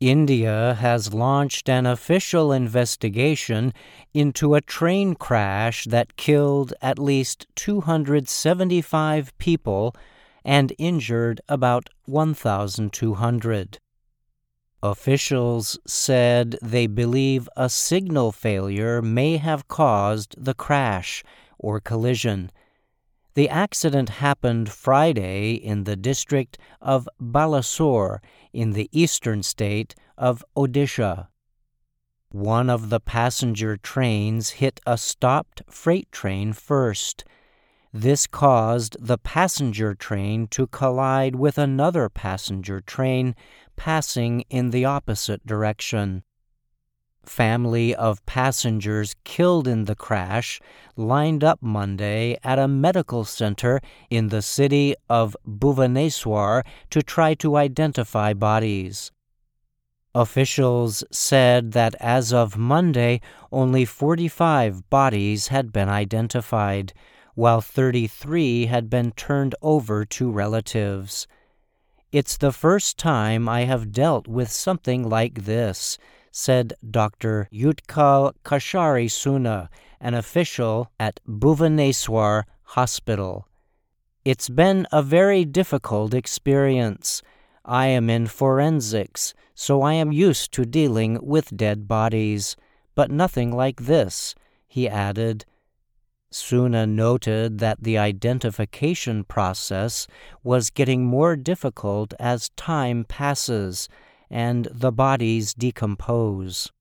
India has launched an official investigation into a train crash that killed at least 275 people and injured about 1,200. Officials said they believe a signal failure may have caused the crash or collision. The accident happened Friday in the district of Balasore in the eastern state of Odisha. One of the passenger trains hit a stopped freight train first. This caused the passenger train to collide with another passenger train passing in the opposite direction. Family of passengers killed in the crash lined up Monday at a medical center in the city of Bhubaneswar to try to identify bodies. Officials said that as of Monday, only 45 bodies had been identified, while 33 had been turned over to relatives. "It's the first time I have dealt with something like this," said Dr. Utkal Kashari Suna, an official at Bhubaneswar Hospital. "It's been a very difficult experience. I am in forensics, so I am used to dealing with dead bodies, but nothing like this," he added. Suna noted that the identification process was getting more difficult as time passes and the bodies decompose.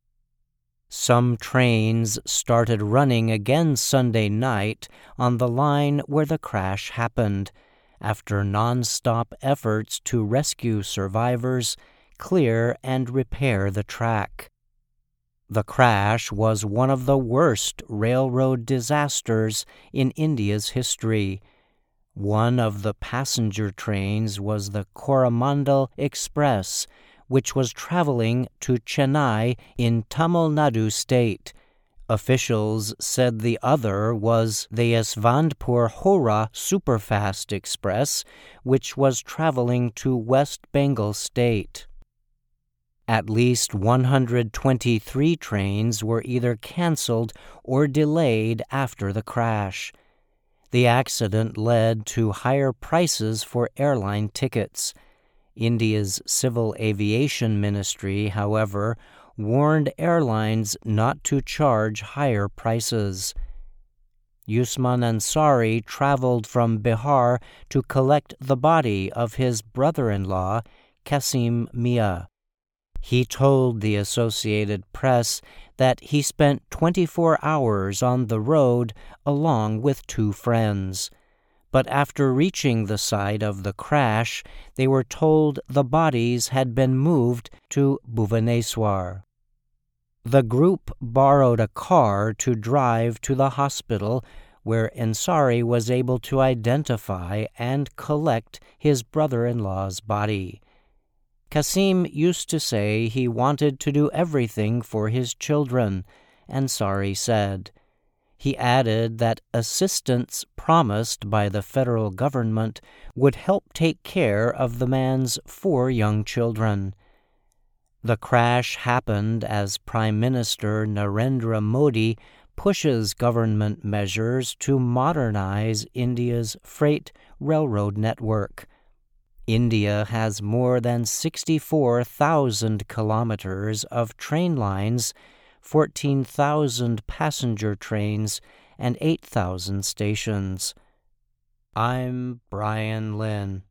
Some trains started running again Sunday night on the line where the crash happened, after non-stop efforts to rescue survivors, clear and repair the track. The crash was one of the worst railroad disasters in India's history. One of the passenger trains was the Coromandel Express, which was traveling to Chennai in Tamil Nadu state. Officials said the other was the Yeshwantpur-Howrah Superfast Express, which was traveling to West Bengal state. At least 123 trains were either canceled or delayed after the crash. The accident led to higher prices for airline tickets. India's Civil Aviation Ministry, however, warned airlines not to charge higher prices. Usman Ansari traveled from Bihar to collect the body of his brother-in-law, Kasim Mia. He told the Associated Press that he spent 24 hours on the road along with two friends. But after reaching the site of the crash, they were told the bodies had been moved to Bhubaneswar. The group borrowed a car to drive to the hospital, where Ansari was able to identify and collect his brother-in-law's body. Kasim used to say he wanted to do everything for his children, Ansari said. He added that assistance promised by the federal government would help take care of the man's 4 young children. The crash happened as Prime Minister Narendra Modi pushes government measures to modernize India's freight railroad network. India has more than 64,000 kilometers of train lines, 14,000 passenger trains, and 8,000 stations. I'm Brian Lynn.